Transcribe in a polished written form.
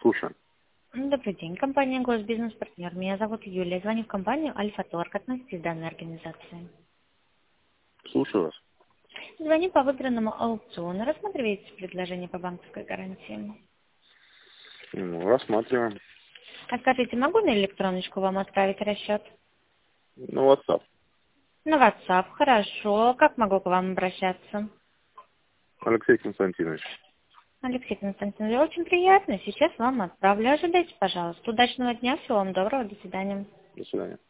Слушаю. Добрый день, компания Госбизнес-партнер. Меня зовут Юлия. Звоню в компанию Альфа-Торг. Относитесь к данной организации. Слушаю вас. Звоню по выигранному аукциону. Рассматриваете предложение по банковской гарантии? Рассматриваем. А скажите, могу на электроночку вам отправить расчет? WhatsApp. На WhatsApp, хорошо. Как могу к вам обращаться? Алексей Константинович. Алексей Константинович, очень приятно. Сейчас вам отправлю. Ожидайте, пожалуйста. Удачного дня, всего вам доброго, до свидания. До свидания.